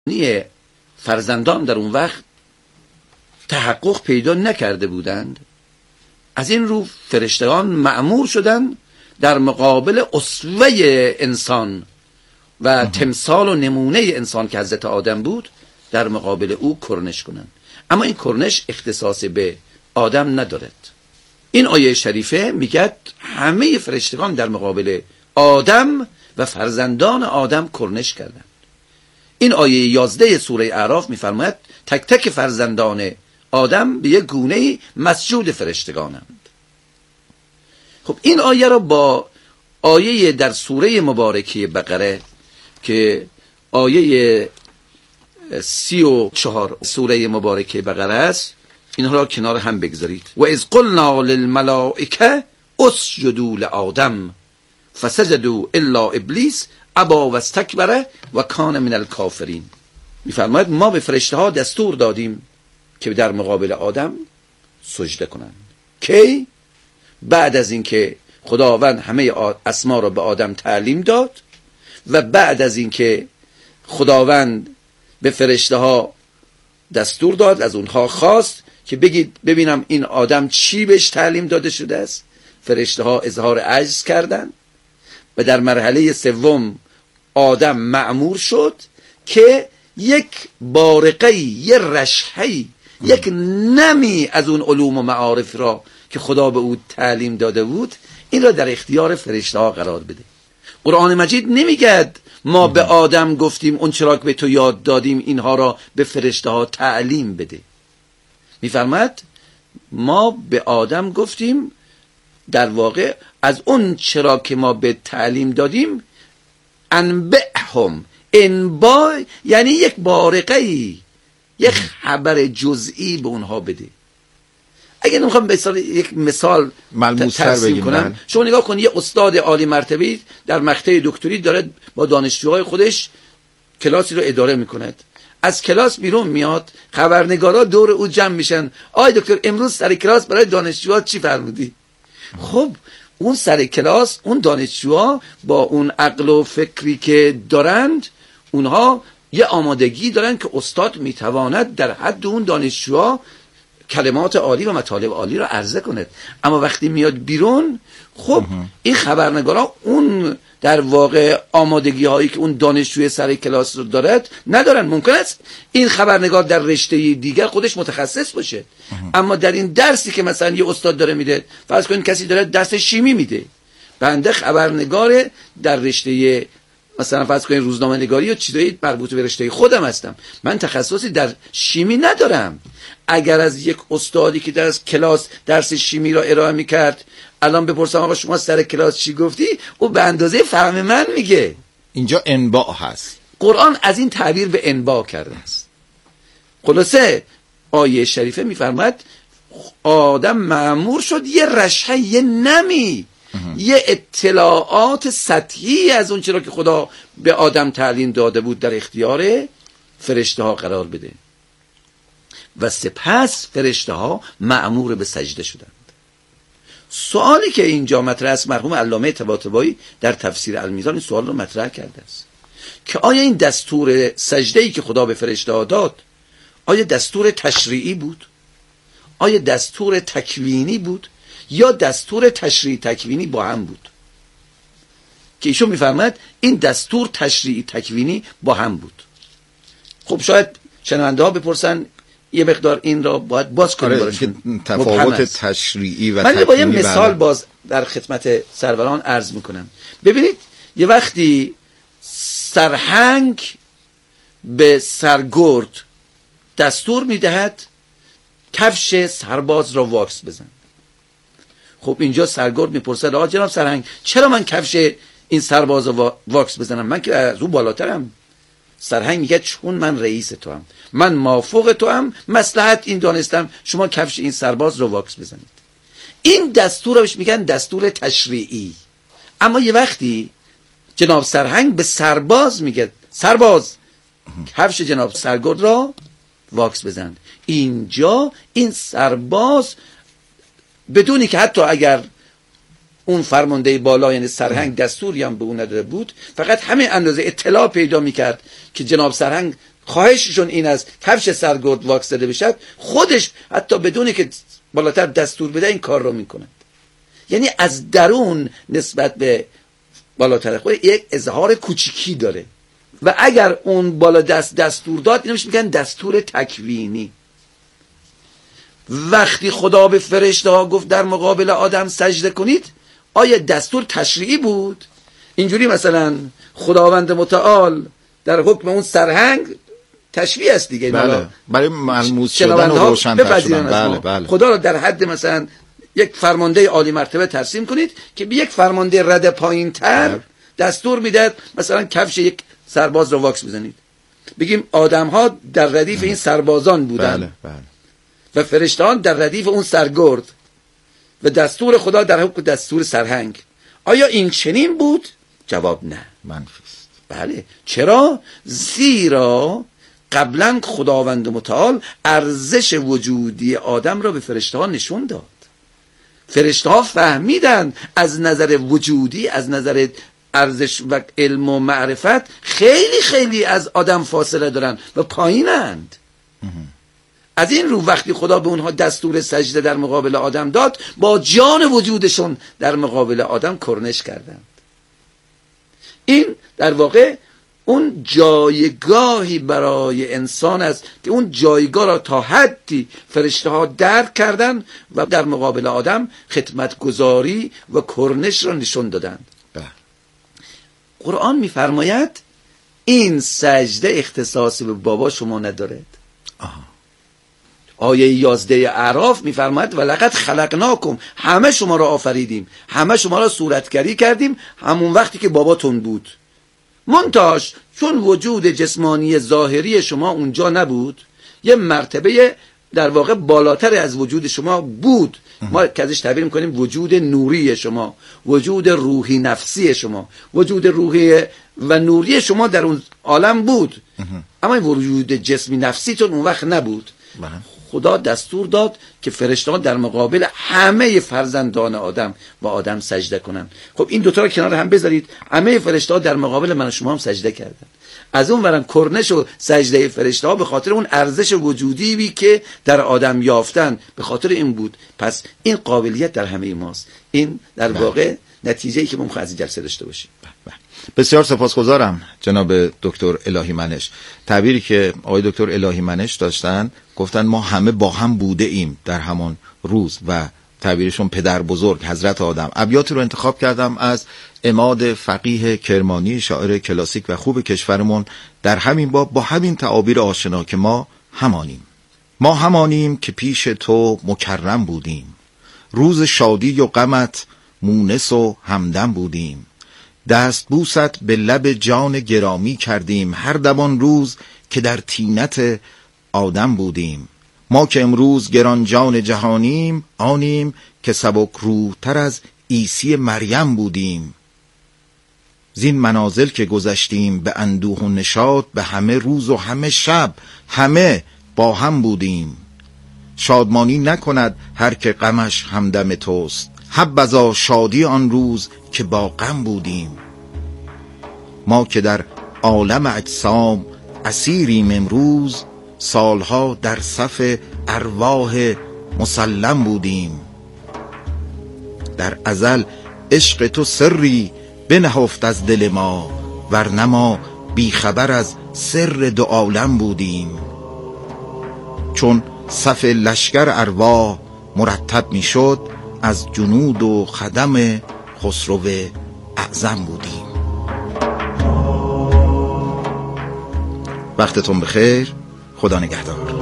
فرزندان در اون وقت تحقق پیدا نکرده بودند. از این رو فرشتگان مأمور شدند در مقابل اسوه انسان و تمثال و نمونه انسان که حضرت آدم بود در مقابل او کرنش کنند. اما این کرنش اختصاص به آدم ندارد. این آیه شریفه میگه همه فرشتگان در مقابل آدم و فرزندان آدم کرنش کردند. این آیه 11 سوره اعراف میفرماید تک تک فرزندان آدم به یک گونه مسجود فرشتگانند. خب این آیه را با آیه در سوره مبارکه بقره که آیه 34 سوره مبارکه بقره است، اینها را کنار هم بگذارید. و اذ قلنا للملائکه اسجدوا لآدم فسجدوا الا ابلیس ابا واستکبر و کان من الکافرین. میفرماید ما به فرشته ها دستور دادیم که در مقابل آدم سجده کنند. کی؟ بعد از اینکه خداوند همه اسما را به آدم تعلیم داد و بعد از اینکه خداوند به فرشته ها دستور داد، از اونها خواست که بگید ببینم این آدم چی بهش تعلیم داده شده است. فرشته ها اظهار عجز کردند و در مرحله سوم آدم مأمور شد که یک بارقه‌ای، یک رشحه‌ای، یک نمی از اون علوم و معارف را که خدا به او تعلیم داده بود این را در اختیار فرشته ها قرار بده. قرآن مجید نمیگه ما به آدم گفتیم اون چرا که به تو یاد دادیم اینها را به فرشته ها تعلیم بده. میفرماید ما به آدم گفتیم در واقع از اون چرا که ما به تعلیم دادیم انبئهم، انبا یعنی یک بارقه‌ای، یک خبر جزئی به اونها بده. اگه نمیخوام یک مثال ترسیم کنم، شما نگاه کنید یه استاد عالی مرتبه در مقطع دکتری داره با دانشجوهای خودش کلاسی رو اداره میکند. از کلاس بیرون میاد، خبرنگارا دور او جمع میشن. آی دکتر امروز سر کلاس برای دانشجوها چی فرمودی؟ خب اون سر کلاس اون دانشجوها با اون عقل و فکری که دارند اونها یه آمادگی دارن که استاد میتواند در حد اون دانشجوها کلمات عالی و مطالب عالی را عرضه کند. اما وقتی میاد بیرون خب این خبرنگارا اون در واقع آمادگی هایی که اون دانشجوی سر کلاس رو دارد ندارن. ممکن است این خبرنگار در رشته دیگر خودش متخصص باشه، اما در این درسی که مثلا یه استاد داره میده، فرض کنید کسی داره درس شیمی میده، بنده خبرنگار در رشته مثلا فرض کنید روزنامه نگاری یا چیزایی مربوط به رشته خودم هستم، من تخصصی در شیمی ندارم. اگر از یک استادی که در کلاس درس شیمی را ارائه میکرد الان بپرسم آقا شما سر کلاس چی گفتی، او به اندازه فهم من میگه. اینجا انباء هست. قرآن از این تعبیر به انباء کرده است. خلاصه آیه شریفه میفرماید آدم مأمور شد یه رشحه، یه نمی، یه اطلاعات سطحی از اون چرا که خدا به آدم تعلیم داده بود در اختیار فرشته ها قرار بده و سپس فرشته ها مأمور به سجده شدند. سوالی که اینجا مطرح است، مرحوم علامه طباطبایی در تفسیر المیزان این سوال رو مطرح کرده است که آیا این دستور سجده‌ای که خدا به فرشته ها داد آیا دستور تشریعی بود، آیا دستور تکوینی بود یا دستور تشریعی تکوینی با هم بود؟ که ایشون میفرماید این دستور تشریعی تکوینی با هم بود. خب شاید شنونده ها بپرسن یه مقدار این را باید باز کنیم که تفاوت تشریعی و تکوینی. من با یه مثال باز در خدمت سروران عرض میکنم. ببینید یه وقتی سرهنگ به سرگرد دستور میدهد کفش سرباز را واکس بزن. خب اینجا سرگرد میپرسد آقا جناب سرهنگ چرا من کفش این سرباز را واکس بزنم؟ من که از او بالاترم. سرهنگ میگه چون من رئیس تو هم، من مافوق تو هم، مصلحت این دانستم شما کفش این سرباز رو واکس بزنید. این دستور روش میگن دستور تشریعی. اما یه وقتی جناب سرهنگ به سرباز میگه سرباز کفش جناب سرگرد را واکس بزن، اینجا این سرباز بدونی که حتی اگر اون فرمانده بالا یعنی سرهنگ دستوری هم به اون نداده بود، فقط همین اندازه اطلاع پیدا میکرد که جناب سرهنگ خواهششون این است کفش سرگرد واکس داده بشه، خودش حتی بدونی که بالاتر دستور بده این کار رو میکنند. یعنی از درون نسبت به بالاتر خود یک اظهار کوچیکی داره و اگر اون بالا دستور داد اینو میگن دستور تکوینی. وقتی خدا به فرشته ها گفت در مقابل آدم سجده کنید، آیا دستور تشریعی بود؟ اینجوری مثلا خداوند متعال در حکم اون سرهنگ تشریع است دیگه، بله. برای ملموس شدن و روشن شدن. بله. خدا رو در حد مثلا یک فرمانده عالی مرتبه ترسیم کنید که به یک فرمانده رد پایین تر دستور میداد مثلا کفش یک سرباز رو واکس بزنید. بگیم آدم ها در ردیف این سربازان بودن، بله. و فرشتهان در ردیف اون سرگرد و دستور خدا در حکم دستور سرهنگ. آیا این چنین بود؟ جواب نه، منفی است. بله. چرا؟ زیرا قبلا خداوند متعال ارزش وجودی آدم را به فرشته‌ها نشون داد. فرشته‌ها فهمیدن از نظر وجودی، از نظر ارزش و علم و معرفت خیلی خیلی از آدم فاصله دارن و پایینند. از این رو وقتی خدا به اونها دستور سجده در مقابل آدم داد، با جان وجودشون در مقابل آدم کرنش کردند. این در واقع اون جایگاهی برای انسان است که اون جایگاه را تا حدی فرشته ها درک کردند و در مقابل آدم خدمتگزاری و کرنش را نشون دادند. قرآن می‌فرماید این سجده اختصاصی به بابا شما ندارد. آیه 11 اعراف می‌فرماید ولقد خلقناکم، همه شما را آفریدیم، همه شما را صورتگری کردیم همون وقتی که باباتون بود. منتاش چون وجود جسمانی ظاهری شما اونجا نبود، یه مرتبه در واقع بالاتر از وجود شما بود. ما که ازش تعبیر میکنیم وجود نوری شما، وجود روحی نفسی شما، وجود روحی و نوری شما در اون عالم بود، اما وجود جسمی نفسیتون اون وقت نبود. خدا دستور داد که فرشته‌ها در مقابل همه فرزندان آدم و آدم سجده کنن. خب این دوتا رو کنار هم بذارید، همه فرشته‌ها در مقابل من و شما هم سجده کردن. از اون ورم کرنش و سجده فرشته‌ها به خاطر اون ارزش وجودی که در آدم یافتن، به خاطر این بود. پس این قابلیت در همه ماست. این در واقع نتیجه‌ای که ما می‌خوایم از این جلسه داشته باشیم. بسیار سپاسگزارم جناب دکتر الهی منش. تعبیری که آقای دکتر الهی منش داشتن، گفتن ما همه با هم بوده ایم در همان روز، و تعبیرشون پدر بزرگ حضرت آدم. ابیاتی رو انتخاب کردم از عماد فقیه کرمانی، شاعر کلاسیک و خوب کشورمون، در همین باب با همین تعابیر آشنا که ما همانیم که پیش تو مکرم بودیم، روز شادی و غمت مونس و همدم بودیم، دست بوست به لب جان گرامی کردیم، هر دمان روز که در طینت آدم بودیم. ما که امروز گران جان جهانیم، آنیم که سبک روتر از عیسی مریم بودیم. زین منازل که گذشتیم به اندوه و نشاط، به همه روز و همه شب همه با هم بودیم. شادمانی نکند هر که غمش همدم توست، حبذا شادی آن روز که با غم بودیم. ما که در عالم اجسام اسیریم امروز، سالها در صف ارواح مسلم بودیم. در ازل عشق تو سری بنهفت از دل ما، ورنه ما بیخبر از سر دو عالم بودیم. چون صف لشکر ارواح مرتب می شد، از جنود و خدم خسرو اعظم بودیم. وقتتون بخیر. خدا نگهدار.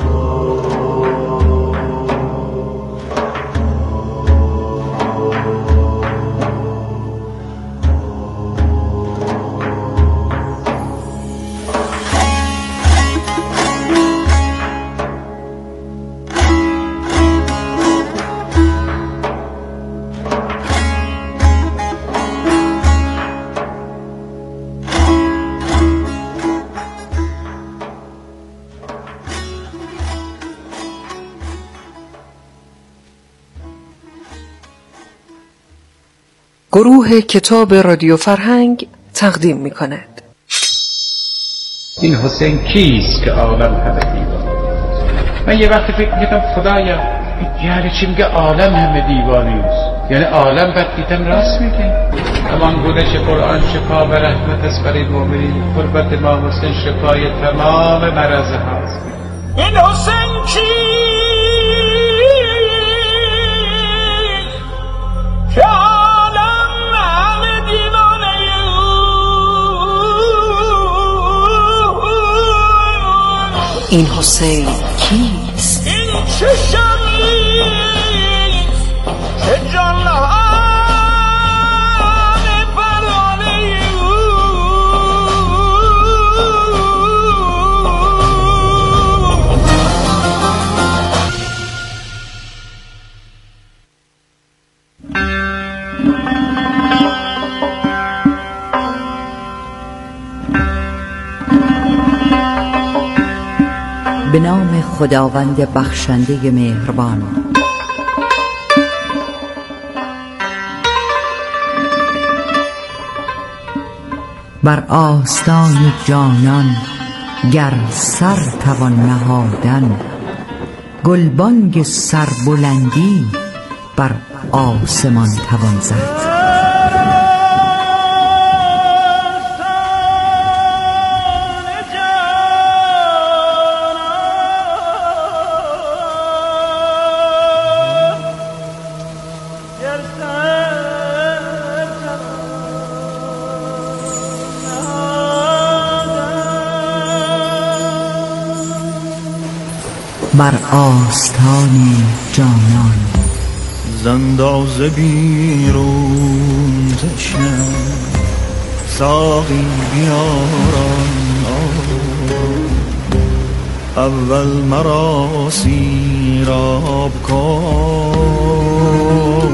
گروه کتاب رادیو فرهنگ تقدیم می کند. این حسین کیست که عالم همه دیوانه؟ من یه وقتی فکر میکنم خدایا یعنی چی میگه عالم همه دیوانه است؟ یعنی عالم بعد دیدم راست میگه. همان گونش قرآن شفا و رحمت است برای مومنین، قربت ما حسین شفای تمام مرض هاست. این حسین کیست که عالم همه دیوانه؟ این حسین کیست؟ این چه شمیست که جانان پروانه به نام خداوند بخشنده مهربان. بر آستان جانان گر سر توان نهادن، گلبانگ سربلندی بر آسمان توان زد. بر آستان جانان زنداز بیرون تشنه، ساقی بیاران اول مرا سیراب کن،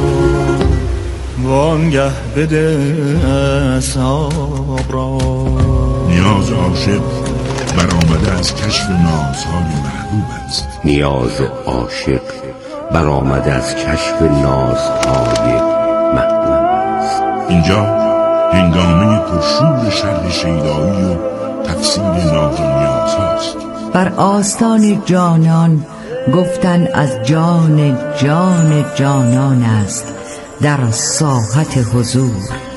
وانگه بده اصحاب را. نیاز عاشق برآمده از کشف نازهای محبوب است. نیاز عاشق برآمده از کشف نازهای محبوب است. اینجا هنگامه پرشور شرح شیدایی و تفسیر ناز و نیاز هاست. بر آستان جانان گفتن از جان جان جانان است در ساحت حضور.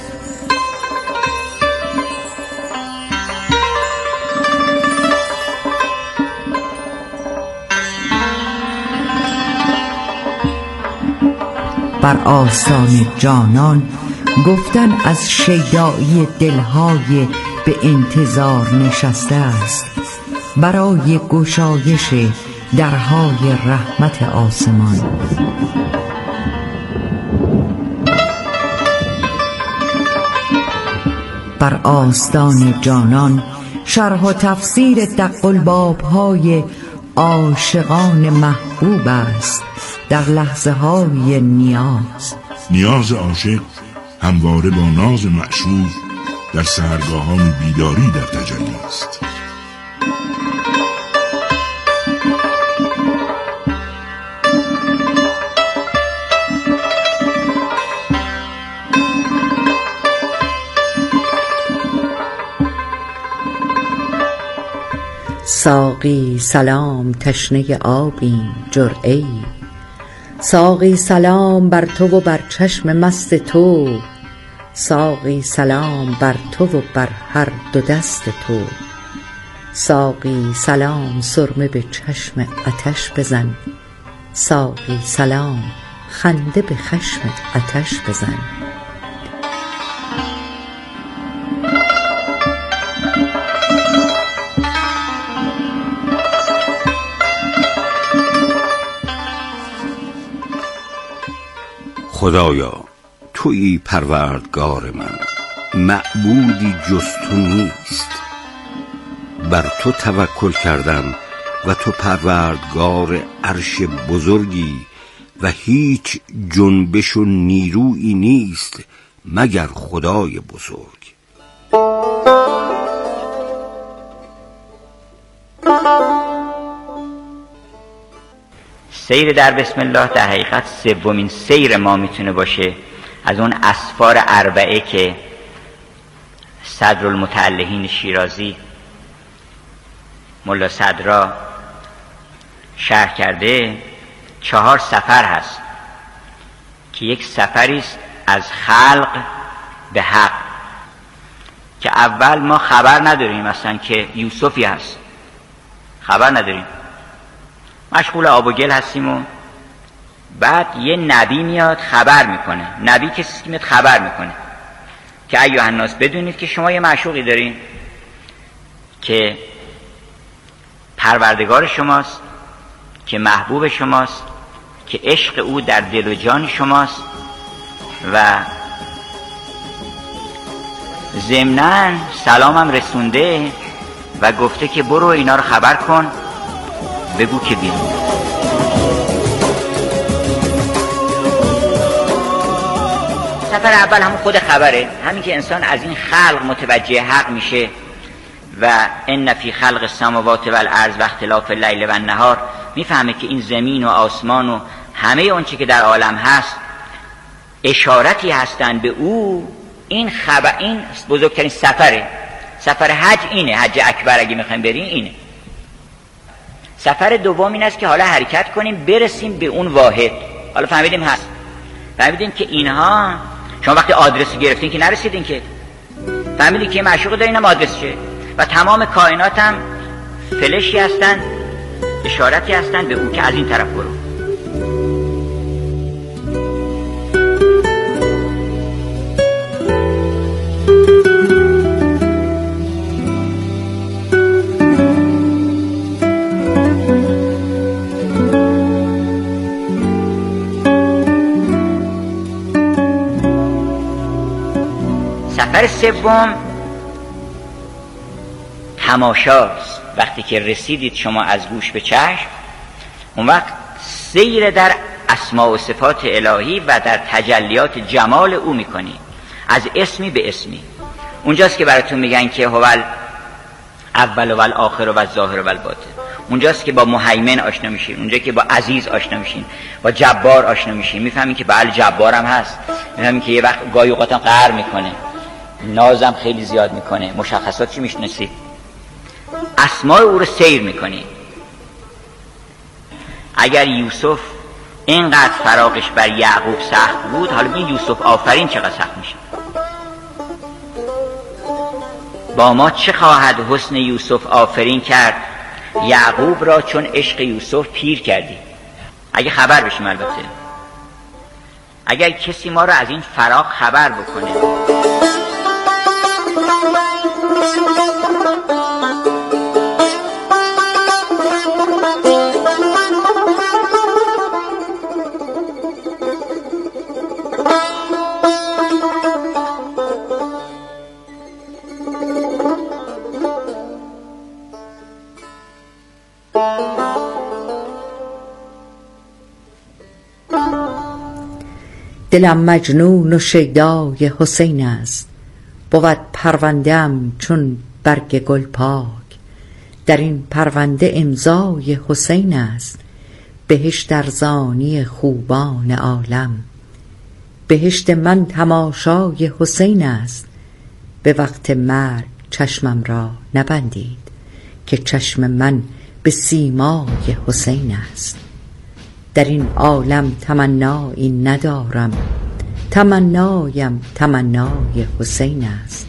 بر آستان جانان گفتن از شیدایی دلهای به انتظار نشسته است برای گشایش درهای رحمت آسمان. بر آستان جانان شرح و تفسیر دق الباب‌های عاشقان محبوب است در لحظه های نیاز. نیاز عاشق همواره با ناز معشوق در سحرگاهان بیداری در تجلی است. ساقی سلام تشنه آبیم جرعه‌ای، ساقی سلام بر تو و بر چشم مست تو، ساقی سلام بر تو و بر هر دو دست تو، ساقی سلام سرمه به چشم آتش بزن، ساقی سلام خنده به خشم آتش بزن. خدایا تویی پروردگار من، معبودی جز تو نیست. بر تو توکل کردم و تو پروردگار عرش بزرگی و هیچ جنبش و نیرویی نیست مگر خدای بزرگ. سیر در بسم الله در حقیقت سومین سیر ما میتونه باشه از اون اسفار اربعه که صدرالمتعلهین شیرازی ملا صدرا شرح کرده 4 سفر هست که یک سفری است از خلق به حق، که اول ما خبر نداریم مثلا که یوسفی هست، خبر نداریم، مشغول آب و گل هستیم و بعد یه نبی میاد خبر میکنه. نبی کسی که میاد خبر میکنه که ایها الناس بدونید که شما یه معشوقی دارین که پروردگار شماست، که محبوب شماست، که عشق او در دل و جان شماست و ضمناً سلامم رسونده و گفته که برو اینا رو خبر کن، بگو که بیان. سفر اول همون خود خبره، همین که انسان از این خلق متوجه حق میشه و ان فی خلق السماوات والارض و اختلاف اللیل و النهار، میفهمه که این زمین و آسمان و همه اون چی که در عالم هست اشارتی هستند به او. این بزرگترین سفره. سفر حج اینه، حج اکبر اگه میخوایم بریم اینه. سفر دوم این است که حالا حرکت کنیم برسیم به اون واحد. حالا فهمیدیم هست، فهمیدیم که اینها، شما وقتی آدرس گرفتین که نرسیدین، که فهمیدین که معشوق دارین هم آدرسشه و تمام کائنات هم فلشی هستن، اشارتی هستن به او که از این طرف برو. سفر سوم تماشاست. وقتی که رسیدید شما از گوش به چشم، اون وقت سیر در اسماء و صفات الهی و در تجلیات جمال او میکنی، از اسمی به اسمی. اونجاست که براتون میگن که هو اول و الاخر و الظاهر و الباطن. اونجاست که با مهیمن آشنا میشین، اونجا که با عزیز آشنا میشین، با جبار آشنا میشین، میفهمین که بله جبارم هست، میفهمین که یه وقت گاهی اوقاتم قهر میکنه، نازم خیلی زیاد میکنه، مشخصات چی میشناسید، اسماء او رو سیر میکنی. اگر یوسف اینقدر فراقش بر یعقوب سخت بود، حالا این یوسف آفرین چقدر سخت میشه. با ما چه خواهد حسن یوسف آفرین کرد، یعقوب را چون عشق یوسف پیر کردی. اگه خبر بشیم، البته اگر کسی ما رو از این فراق خبر بکنه. دلم مجنون و شیدای حسین است، بود پرونده‌ام چون برگ گل پاک. در این پرونده امضای حسین است، بهشت ارزانی خوبان عالم. بهشت من تماشای حسین است، به وقت مرگ چشمم را نبندید، که چشم من به سیمای حسین است. در این عالم تمنایی ندارم، تمنایم تمنای حسین است.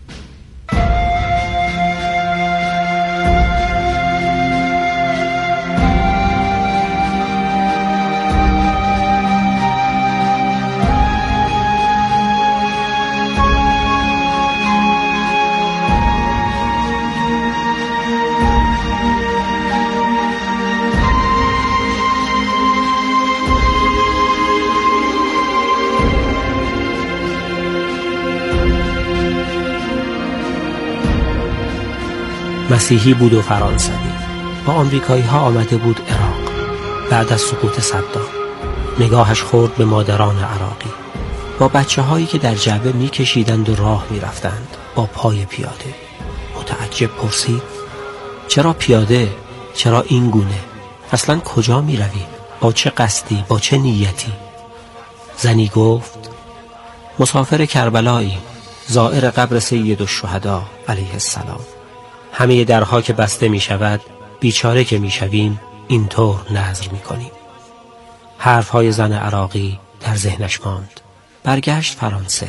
مسیحی بود و فرانسوی، با آمریکایی ها آمده بود عراق. بعد از سقوط صدام نگاهش خورد به مادران عراقی با بچه هایی که در جعبه می کشیدند و راه می رفتند با پای پیاده. متعجب پرسید چرا پیاده؟ چرا این گونه؟ اصلا کجا می روی؟ با چه قصدی؟ با چه نیتی؟ زنی گفت مسافر کربلایی، زائر قبر سید الشهدا علیه السلام. همه درها که بسته می شود بیچاره که میشویم اینطور نذر میکنیم. حرفهای زن عراقی در ذهنش ماند. برگشت فرانسه.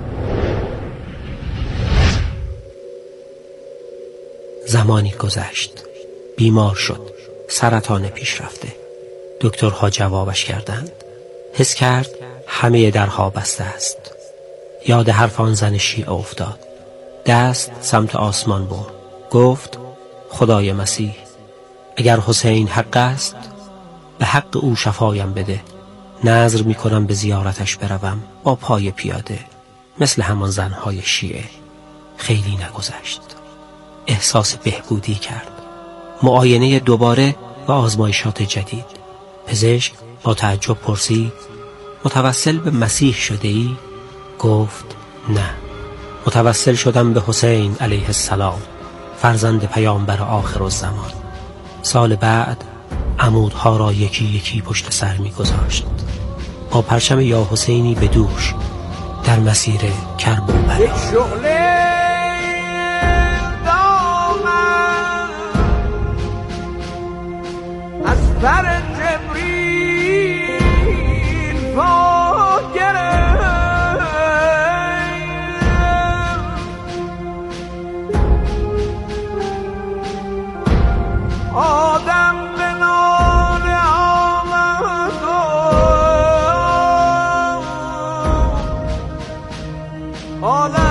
زمانی گذشت. بیمار شد. سرطان پیش رفته. دکترها جوابش کردند. حس کرد همه درها بسته است. یاد حرف آن زن شیعه افتاد. دست سمت آسمان برد. گفت خدای مسیح، اگر حسین حق است به حق او شفایم بده. نذر میکنم به زیارتش بروم با پای پیاده مثل همان زنهای شیعه. خیلی نگذشت. احساس بهبودی کرد. معاینه دوباره و آزمایشات جدید. پزشک با تعجب پرسید متوسل به مسیح شده ای؟ گفت نه، متوسل شدم به حسین علیه السلام، فرزند پیامبر آخرالزمان. سال بعد عمودها را یکی یکی پشت سر می گذاشت با پرچم یا حسینی به دوش در مسیر کرب و بلا. از بر جبریل وا گرفت، آدم به ناله آمد و عالم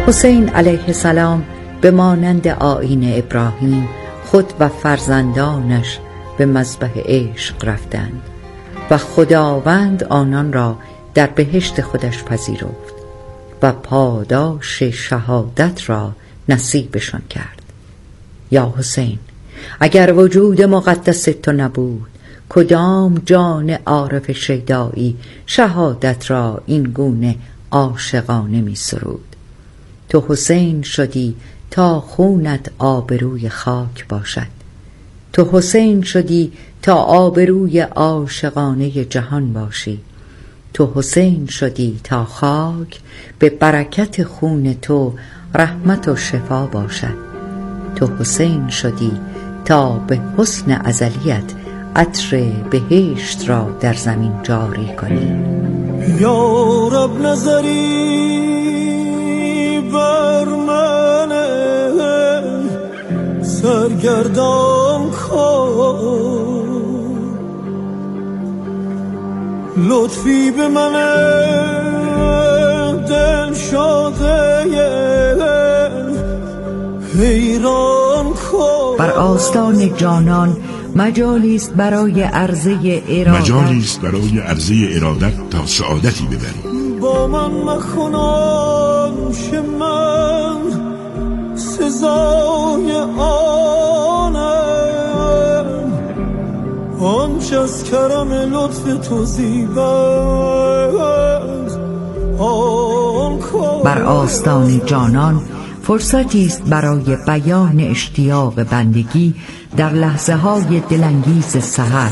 حسین علیه السلام به مانند آیین ابراهیم خود و فرزندانش به مذبح عشق رفتند و خداوند آنان را در بهشت خودش پذیرفت و پاداش شهادت را نصیبشان کرد. یا حسین، اگر وجود مقدس تو نبود، کدام جان عارف شیدایی شهادت را این گونه عاشقانه می سرود؟ تو حسین شدی تا خونت آبروی خاک باشد. تو حسین شدی تا آبروی عاشقانه جهان باشی. تو حسین شدی تا خاک به برکت خون تو رحمت و شفا باشد. تو حسین شدی تا به حسن ازلیت عطر بهشت را در زمین جاری کنی. یا رب نظری بر من سرگردان کن، لطفی به من دل شده حیران کن. بر آستان جانان مجالی است برای عرضه ارادت تا سعادتی ببری. با من مخونان شه من سزای آنم، آنچه از کرم لطف تو زیباست آن کن. بر آستان جانان فرصتی است برای بیان اشتیاق بندگی در لحظه های دلانگیز سحر.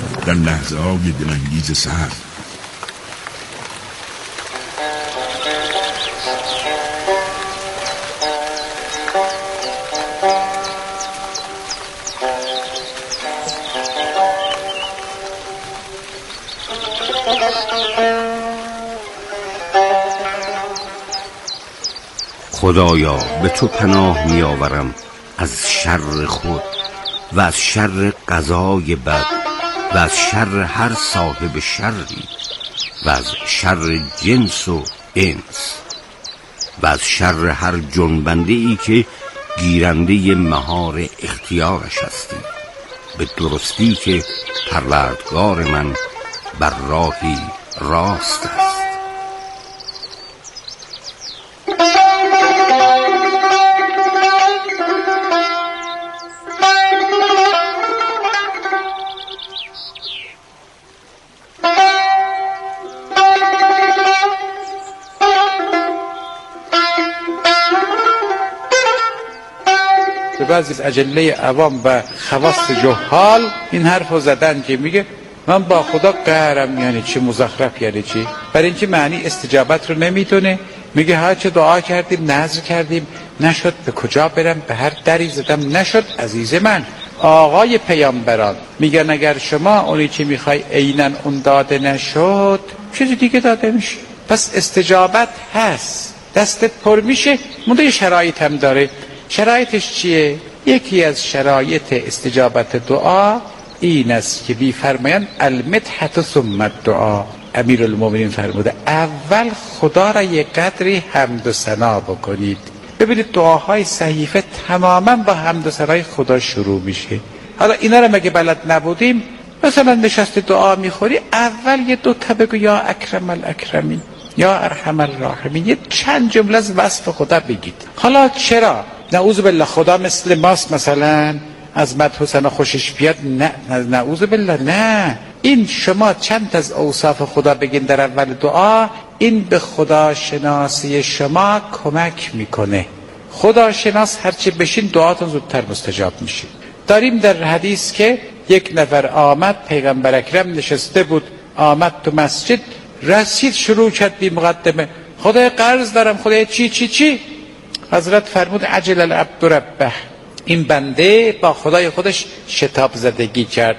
خدایا به تو پناه می آورم از شر خود و از شر قضای بد و از شر هر صاحب شری و از شر جنس و انس و از شر هر جنبنده ای که گیرنده مهار اختیارش هستی، به درستی که پروردگار من بر راهی راست است. بعضی از اجله عوام و خواص جهال این حرفو زدن که میگه من با خدا قهرم. یعنی چی؟ مزخرف یعنی چی؟ برای اینکه معنی استجابت رو نمیدونه. میگه هر چه دعا کردیم نذر کردیم نشد، به کجا برم؟ به هر دری زدم نشد. عزیز من، آقای پیامبران میگن اگر شما اونی چی میخوای عیناً اون داده نشد، چیزی دیگه داده میشه. پس استجابت هست، دستت پر میشه. مونده شرایط هم داره. شرایطش چیه؟ یکی از شرایط استجابت دعا این است که می‌فرمایند المدحت ثم الدعا. امیرالمومنین فرموده اول خدا را یک قدری حمد و ثنا بکنید. ببینید دعاهای صحیفه تماما با حمد و ثنای خدا شروع میشه. حالا اینا رو مگه بلد نبودیم؟ مثلا نشست دعا میخوری اول یه دو تا بگو یا اکرم الاکرمین یا ارحم الراحمین، یه چند جمله از وصف خدا بگید. حالا چرا؟ نعوذ بالله خدا مثل ماست مثلا از مدح و ثنا خوشش بیاد؟ نه نعوذ بالله، نه. این شما چند از اوصاف خدا بگین در اول دعا، این به خدا شناسی شما کمک میکنه. خدا شناس هرچی بشین دعاتون زودتر مستجاب میشه. داریم در حدیث که یک نفر آمد، پیغمبر اکرم نشسته بود، آمد تو مسجد، رسید شروع کرد بی مقدمه خدای قرض دارم، خدای چی چی چی. حضرت فرمود عجل العبد ربه، این بنده با خدای خودش شتاب زدگی کرد.